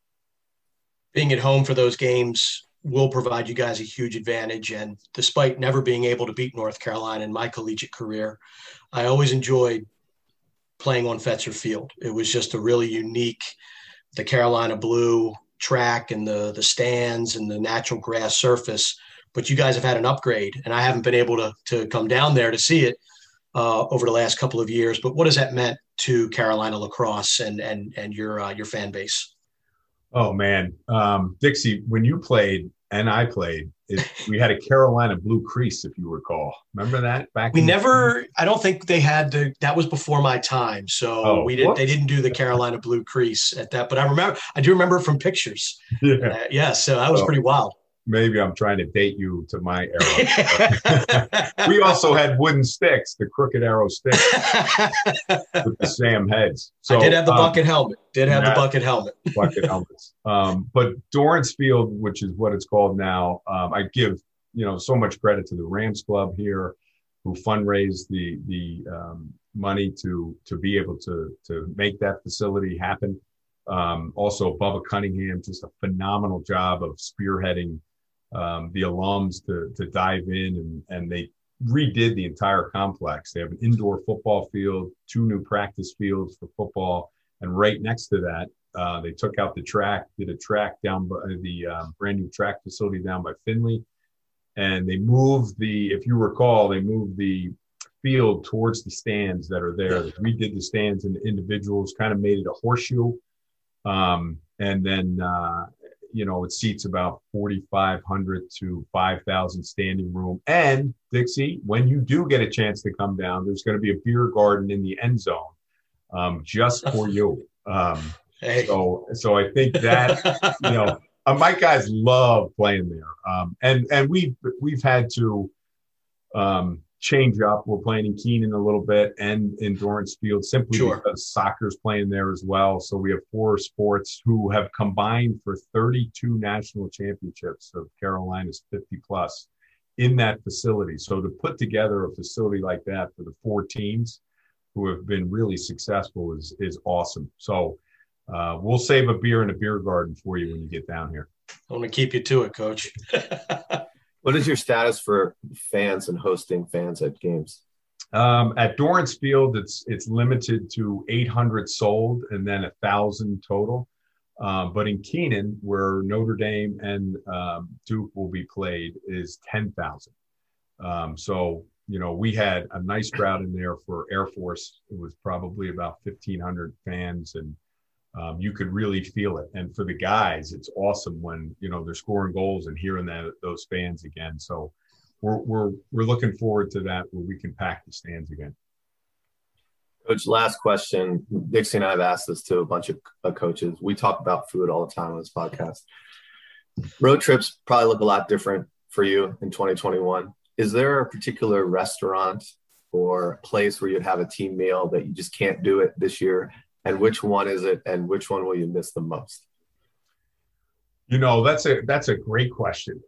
Being at home for those games will provide you guys a huge advantage. And despite never being able to beat North Carolina in my collegiate career, I always enjoyed playing on Fetzer Field. It was just a really unique, the Carolina blue track and the stands and the natural grass surface. But you guys have had an upgrade, and I haven't been able to come down there to see it over the last couple of years. But what has that meant to Carolina lacrosse and your fan base? Oh, man. Dixie, when you played and I played, we had a Carolina blue crease, if you recall. Remember that? I don't think they had that was before my time. So they didn't do the Carolina blue crease at that. But I do remember it from pictures. Yeah. So that was pretty wild. maybe I'm trying to date you to my era. We also had wooden sticks, the crooked arrow sticks with the Sam heads. So I did have the bucket helmet. Bucket helmets. But Dorrance Field, which is what it's called now, I give so much credit to the Rams Club here, who fundraised the money to be able to make that facility happen. Also, Bubba Cunningham, just a phenomenal job of spearheading the alums to dive in, and they redid the entire complex. They have an indoor football field, 2 new practice fields for football, and right next to that, they took out the track, did a track down by the brand new track facility down by Finley, and they moved if you recall, they moved the field towards the stands that are there. They redid the stands and the individuals, kind of made it a horseshoe. And then, it seats about 4,500 to 5,000 standing room. And Dixie, when you do get a chance to come down, there's going to be a beer garden in the end zone, just for you. Hey. So I think that, my guys love playing there. And we've had to, change up. We're playing in Keenan a little bit and in Dorrance Field simply because soccer's playing there as well. So we have 4 sports who have combined for 32 national championships of Carolina's 50 plus in that facility. So to put together a facility like that for the 4 teams who have been really successful is awesome. So we'll save a beer in a beer garden for you when you get down here. I'm going to keep you to it, Coach. What is your status for fans and hosting fans at games? At Dorrance Field, it's limited to 800 sold and then 1,000 total. But in Keenan, where Notre Dame and Duke will be played, is 10,000. So, we had a nice crowd in there for Air Force. It was probably about 1,500 fans, and you could really feel it. And for the guys, it's awesome when, they're scoring goals and hearing those fans again. So we're looking forward to that, where we can pack the stands again. Coach, last question. Dixie and I have asked this to a bunch of coaches. We talk about food all the time on this podcast. Road trips probably look a lot different for you in 2021. Is there a particular restaurant or place where you'd have a team meal that you just can't do it this year? And which one is it, and which one will you miss the most? That's a great question.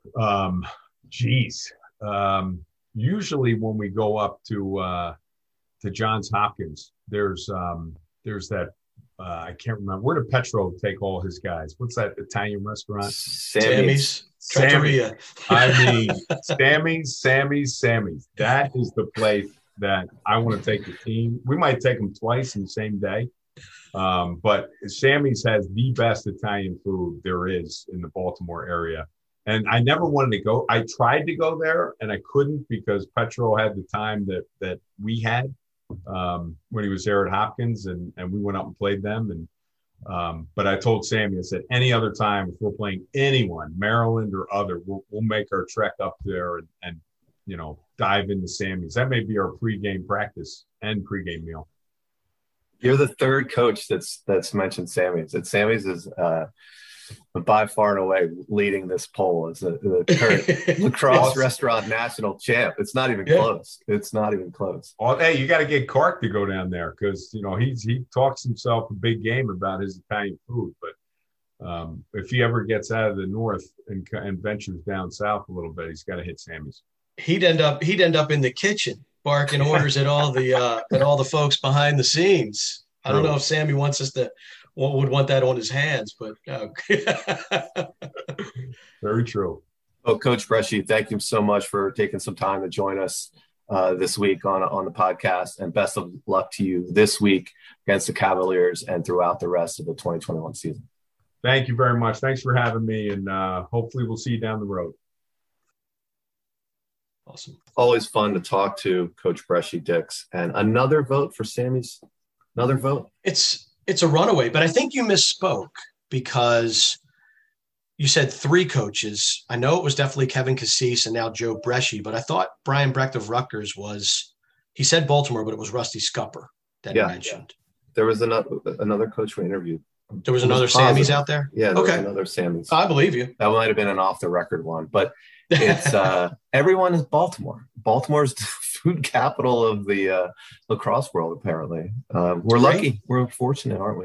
Usually when we go up to Johns Hopkins, there's that I can't remember, where did Petro take all his guys? What's that Italian restaurant? Sammy's. Sammy. I mean, Sammy's. That is the place that I want to take the team. We might take them twice in the same day. But Sammy's has the best Italian food there is in the Baltimore area. And I never wanted to go. I tried to go there and I couldn't because Petro had the time that we had when he was there at Hopkins, and we went up and played them. And but I told Sammy, I said, any other time, if we're playing anyone, Maryland or other, we'll make our trek up there and dive into Sammy's. That may be our pregame practice and pregame meal. You're the third coach that's mentioned Sammy's. And Sammy's is by far and away leading this poll as the current lacrosse restaurant national champ. It's not even close. It's not even close. Well, hey, you got to get Clark to go down there because he talks himself a big game about his Italian food. But if he ever gets out of the north and ventures down south a little bit, he's got to hit Sammy's. He'd end up in the kitchen barking orders at all the folks behind the scenes. I don't know if Sammy would want that on his hands, but very true. Oh, Coach Bresci, thank you so much for taking some time to join us this week on the podcast, and best of luck to you this week against the Cavaliers and throughout the rest of the 2021 season. Thank you very much. Thanks for having me, and hopefully we'll see you down the road. Awesome. Always fun to talk to Coach Bresci, Dix. And another vote for Sammy's. Another vote. It's a runaway, but I think you misspoke because you said 3 coaches. I know it was definitely Kevin Cassis and now Joe Bresci, but I thought Brian Brecht of Rutgers he said Baltimore, but it was Rusty Scupper that he mentioned. There was another coach we interviewed There was another positive. Sammy's out there? Yeah, there was Okay. another Sammy's. I believe you. That might have been an off-the-record one, but it's everyone is Baltimore. Baltimore's the food capital of the lacrosse world, apparently. We're lucky. We're fortunate, aren't we?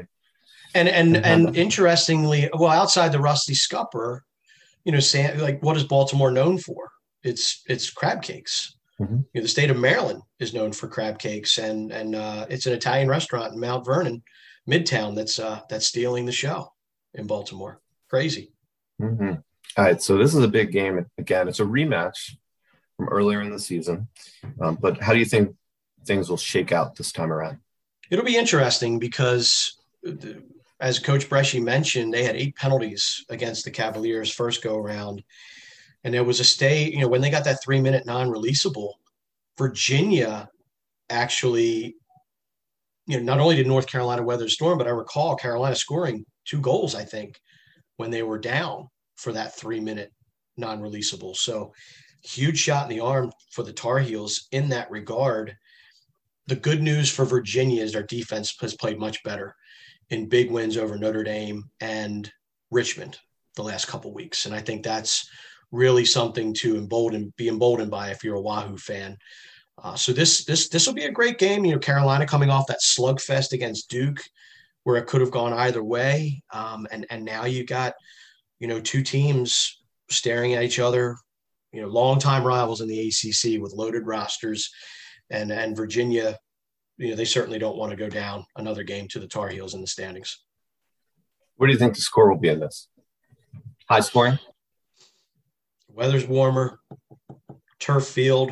And interestingly, well, outside the Rusty Scupper, what is Baltimore known for? It's crab cakes. Mm-hmm. The state of Maryland is known for crab cakes, and it's an Italian restaurant in Mount Vernon, Midtown, that's stealing the show in Baltimore. Crazy. Mm-hmm. All right, so this is a big game. Again, it's a rematch from earlier in the season. But how do you think things will shake out this time around? It'll be interesting because, as Coach Bresci mentioned, they had 8 penalties against the Cavaliers first go-around. And there was a stay, when they got that 3-minute non-releasable, Virginia actually, not only did North Carolina weather the storm, but I recall Carolina scoring 2 goals, I think, when they were down for that 3-minute non-releasable. So huge shot in the arm for the Tar Heels in that regard. The good news for Virginia is their defense has played much better in big wins over Notre Dame and Richmond the last couple of weeks. And I think that's really something to be emboldened by if you're a Wahoo fan. So this will be a great game. Carolina coming off that slugfest against Duke where it could have gone either way. And now you got, 2 teams staring at each other, longtime rivals in the ACC with loaded rosters, and Virginia, they certainly don't want to go down another game to the Tar Heels in the standings. What do you think the score will be in this? High scoring? Weather's warmer, turf field,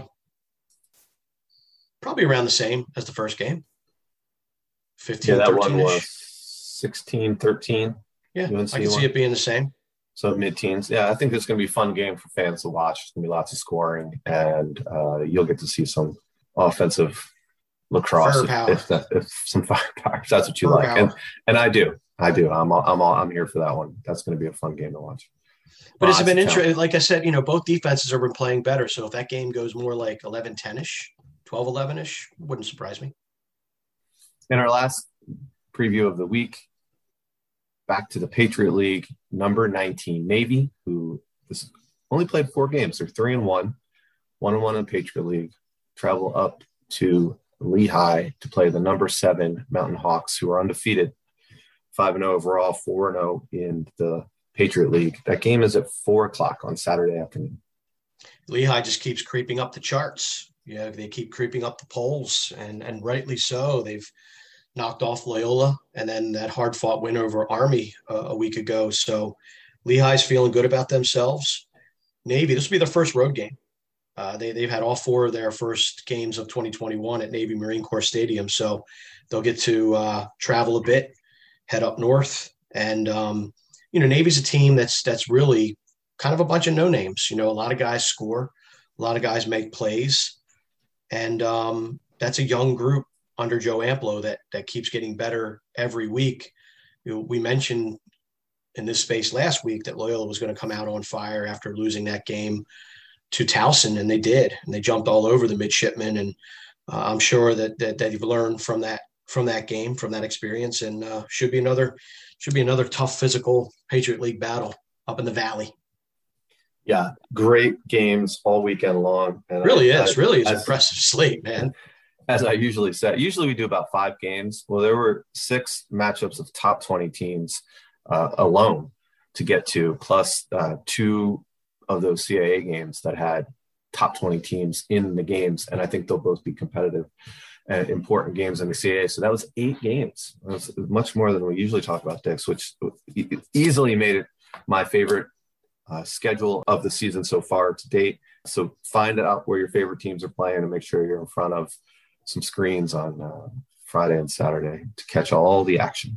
probably around the same as the first game. 15, that 13-ish. One was 16, 13. Yeah, I can see it being the same. So mid-teens. Yeah, I think it's going to be a fun game for fans to watch. There's going to be lots of scoring, and you'll get to see some offensive lacrosse if some firepower. If that's what you like, and I do. I'm here for that one. That's going to be a fun game to watch. But it's been interesting. Like I said, both defenses have been playing better. So if that game goes more like 11-10-ish, 12-11-ish, wouldn't surprise me. In our last preview of the week, back to the Patriot League, number 19 Navy, who has only played 4 games. They're 3-1, 1-1 in the Patriot League. Travel up to Lehigh to play the number 7 Mountain Hawks, who are undefeated, 5-0 overall, 4-0 in the Patriot League. That game is at 4:00 on Saturday afternoon. Lehigh just keeps creeping up the charts. They keep creeping up the polls, and rightly so. They've knocked off Loyola, and then that hard-fought win over Army a week ago. So Lehigh's feeling good about themselves. Navy, this will be their first road game. They've had all 4 of their first games of 2021 at Navy Marine Corps Stadium, so they'll get to travel a bit, head up north, and Navy's a team that's really kind of a bunch of no names. A lot of guys score, a lot of guys make plays, and that's a young group under Joe Amplo that keeps getting better every week. We mentioned in this space last week that Loyola was going to come out on fire after losing that game to Towson, and they did, and they jumped all over the midshipmen. And I'm sure that they've learned from that game, from that experience, and should be another tough physical Patriot League battle up in the Valley. Yeah, great games all weekend long. And really is impressive slate, man. As I usually say, we do about 5 games. Well, there were 6 matchups of top 20 teams alone to get to, plus 2 of those CAA games that had top 20 teams in the games. And I think they'll both be competitive and important games in the CAA. So that was 8 games. That was much more than we usually talk about, Dix, which easily made it my favorite schedule of the season so far to date. So find out where your favorite teams are playing and make sure you're in front of some screens on Friday and Saturday to catch all the action.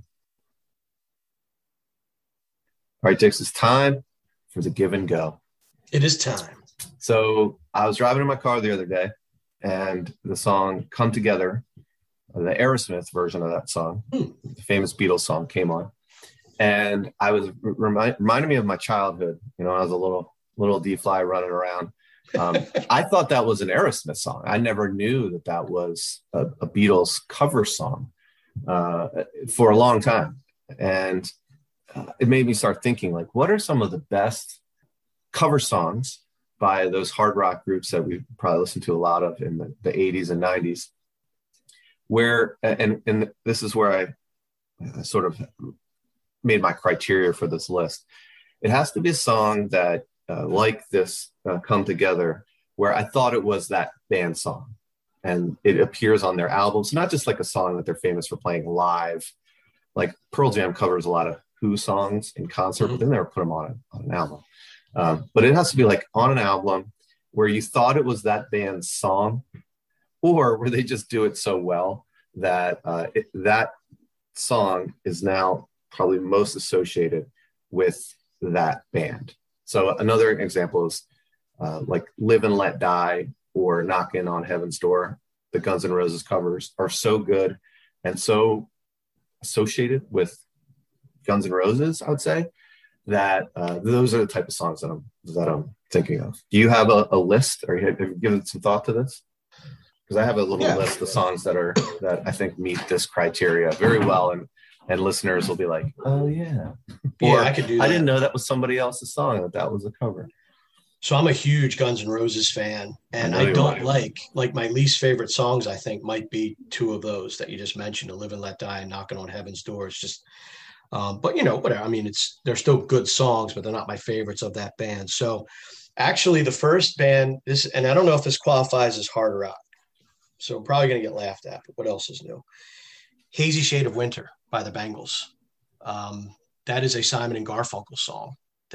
All right, Dix, it's time for the give and go. It is time. So I was driving in my car the other day, and the song Come Together, the Aerosmith version of that song, the famous Beatles song, came on. And I was reminded me of my childhood, I was a little D-fly running around. I thought that was an Aerosmith song. I never knew that was a Beatles cover song for a long time. And it made me start thinking, like, what are some of the best cover songs by those hard rock groups that we probably listened to a lot of in the 80s and 90s, where, and this is where I sort of made my criteria for this list. It has to be a song that, like this, Come Together, where I thought it was that band song, and it appears on their albums, not just like a song that they're famous for playing live. Like Pearl Jam covers a lot of Who songs in concert, but they never put them on an album. But it has to be like on an album where you thought it was that band's song, or where they just do it so well that that song is now probably most associated with that band. So another example is like Live and Let Die or Knockin' on Heaven's Door. The Guns N' Roses covers are so good and so associated with Guns N' Roses, I would say, that those are the type of songs that I'm thinking of. Do you have a list, or have you given some thought to this? Because I have a little list of songs that I think meet this criteria very well, and listeners will be like, oh yeah, or I could do that. I didn't know that was somebody else's song, that was a cover. So I'm a huge Guns N' Roses fan, and I don't like my least favorite songs, I think, might be two of those that you just mentioned, Live and Let Die and Knocking on Heaven's Door. It's just, but whatever. I mean, they're still good songs, but they're not my favorites of that band. So actually the first band, and I don't know if this qualifies as hard rock, so I'm probably going to get laughed at, but what else is new? Hazy Shade of Winter by the Bangles. That is a Simon and Garfunkel song.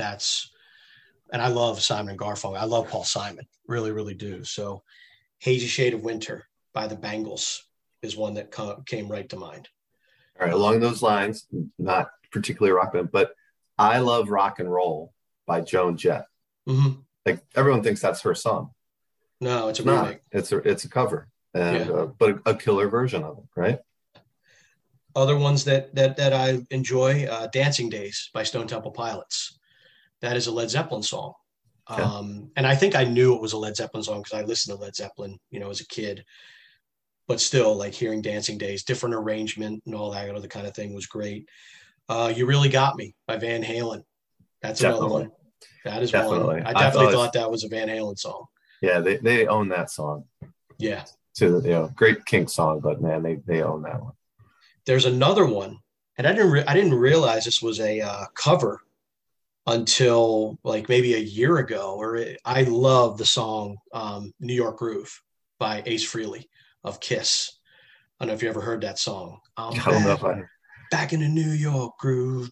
And I love Simon and Garfunkel. I love Paul Simon, really, really do. So Hazy Shade of Winter by the Bangles is one that came right to mind. All right, along those lines, not particularly rock band, but I Love Rock and Roll by Joan Jett. Mm-hmm. Like everyone thinks that's her song. No, it's a remake. It's a cover, and but a killer version of it, right? Other ones that I enjoy, Dancing Days by Stone Temple Pilots. That is a Led Zeppelin song. Okay. And I think I knew it was a Led Zeppelin song because I listened to Led Zeppelin, as a kid. But still, like hearing Dancing Days, different arrangement and all that other kind of thing was great. You Really Got Me by Van Halen. That's another one. That is one. I definitely thought that was a Van Halen song. Yeah, they own that song. Yeah. So, great Kinks song, but man, they own that one. There's another one, and I didn't realize this was a cover until like maybe a year ago. I love the song New York Groove by Ace Frehley of Kiss. I don't know if you ever heard that song. I don't know if I back in the New York Groove.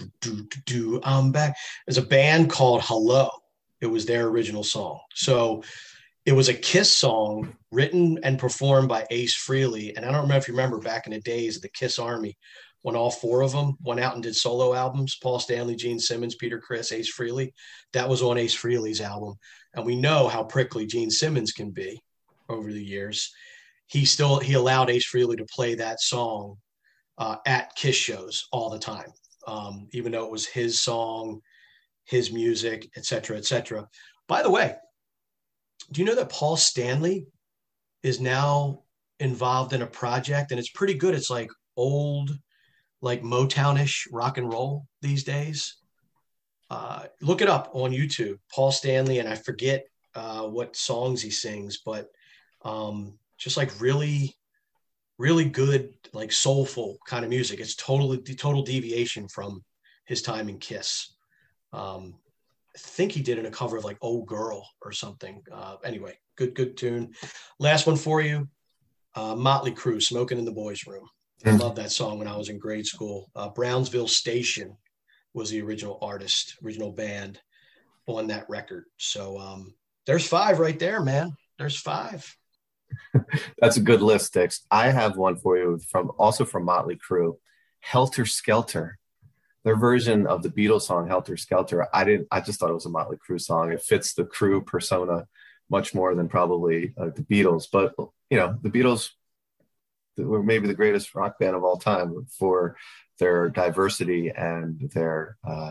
I'm back. There's a band called Hello. It was their original song. So it was a Kiss song written and performed by Ace Frehley. And I don't remember if you remember back in the days of the Kiss Army, when all four of them went out and did solo albums, Paul Stanley, Gene Simmons, Peter Criss, Ace Frehley. That was on Ace Frehley's album. And we know how prickly Gene Simmons can be over the years. He allowed Ace Frehley to play that song at Kiss shows all the time, even though it was his song, his music, et cetera, et cetera. By the way, do you know that Paul Stanley is now involved in a project, and it's pretty good. It's like old, like Motown-ish rock and roll these days. Look it up on YouTube, Paul Stanley, and I forget what songs he sings, but just like really, really good, like soulful kind of music. It's total deviation from his time in Kiss. I think he did in a cover of like "Oh Girl" or something. Anyway, good tune. Last one for you, Motley Crue, "Smoking in the Boys' Room." I love that song when I was in grade school. Brownsville Station was the original band on that record. So there's 5 right there, man. There's 5. That's a good list, Dix. I have one for you from Motley Crue, "Helter Skelter." Their version of the Beatles song "Helter Skelter." I just thought it was a Motley Crue song. It fits the Crue persona much more than probably the Beatles. But the Beatles were maybe the greatest rock band of all time for their diversity and their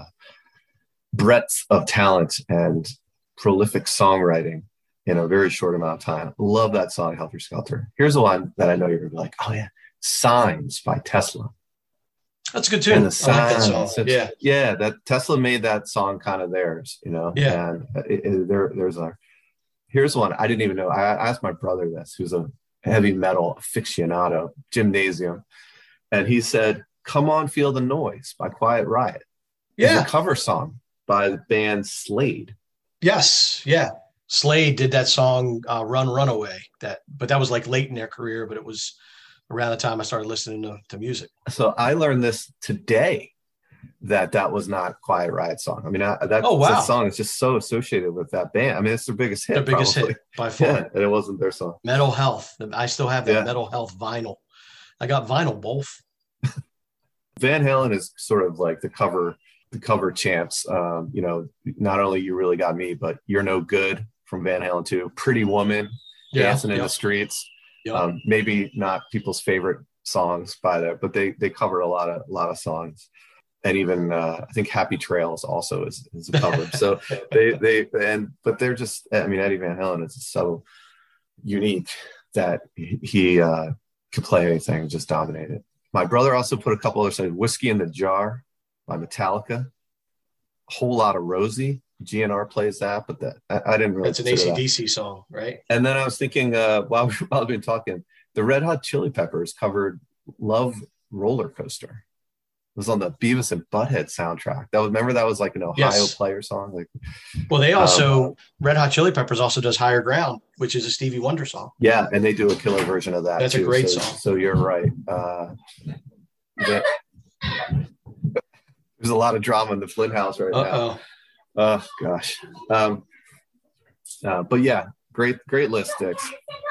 breadth of talent and prolific songwriting in a very short amount of time. Love that song, "Helter Skelter." Here's the one that I know you're gonna be like, oh yeah, "Signs" by Tesla. That's a good tune. And I the like that sound. song. Yeah. Yeah. That Tesla made that song kind of theirs, Yeah. And here's one I didn't even know. I asked my brother this, who's a heavy metal aficionado, Gymnasium, and he said, "Come On Feel the Noise" by Quiet Riot. Yeah. It's a cover song by the band Slade. Yes. Yeah. Slade did that song, Run, Runaway. But that was like late in their career, but it was around the time I started listening to music. So I learned this today, that was not Quiet Riot song. I mean, that song is just so associated with that band. I mean, it's their biggest hit. Their biggest probably. hit by far. Yeah, and it wasn't their song. Metal Health. I still have that Metal Health vinyl. I got vinyl both. Van Halen is sort of like the cover champs. Not only You Really Got Me, but You're No Good from Van Halen 2, Pretty Woman, Dancing in the Streets. Maybe not people's favorite songs by there, but they cover a lot of songs. And even I think Happy Trails also is a cover. So but they're just, I mean, Eddie Van Halen is so unique that he could play anything and just dominate it. My brother also put a couple other songs, Whiskey in the Jar by Metallica, a whole lot of Rosie. GNR plays that, but I didn't really. It's an AC/DC song, right? And then I was thinking, while we've been talking, the Red Hot Chili Peppers covered Love Roller Coaster. It was on the Beavis and Butthead soundtrack. That was like an Ohio Player song. Well, they also Red Hot Chili Peppers also does Higher Ground, which is a Stevie Wonder song. Yeah, and they do a killer version of that. That's too. A great song. So you're right. There's a lot of drama in the Flint house right now. Oh gosh. But yeah, great list, Dix.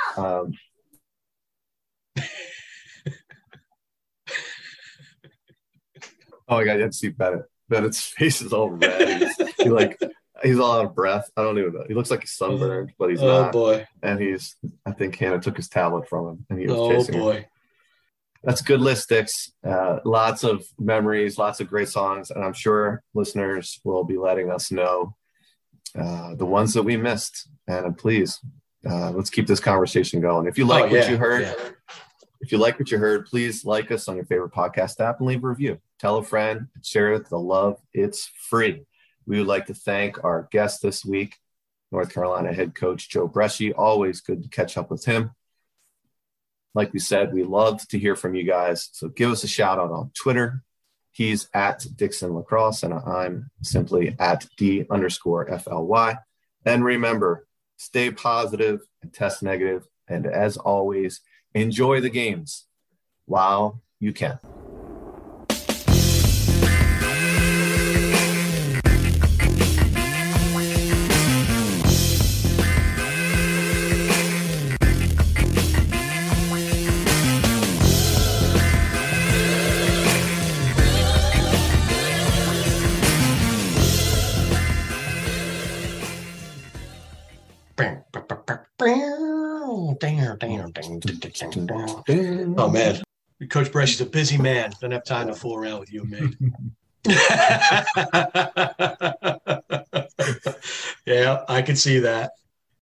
Oh my God, you have to see Bennett. Bennett's face is all red. He's all out of breath. I don't even know. He looks like he's sunburned, but he's not. Oh boy. And I think Hannah took his tablet from him and he was chasing him. That's a good list, Dix. Lots of memories, lots of great songs, and I'm sure listeners will be letting us know the ones that we missed. And please, let's keep this conversation going. If you like what you heard, if you like what you heard, please like us on your favorite podcast app and leave a review. Tell a friend, share it, the love. It's free. We would like to thank our guest this week, North Carolina head coach Joe Bresci. Always good to catch up with him. Like we said, we love to hear from you guys. So give us a shout out on Twitter. He's at Dixon Lacrosse, and I'm simply at D_FLY. And remember, stay positive and test negative. And as always, enjoy the games while you can. Oh man, Coach Bresci's a busy man. Don't have time to fool around with you and me. Yeah, I can see that.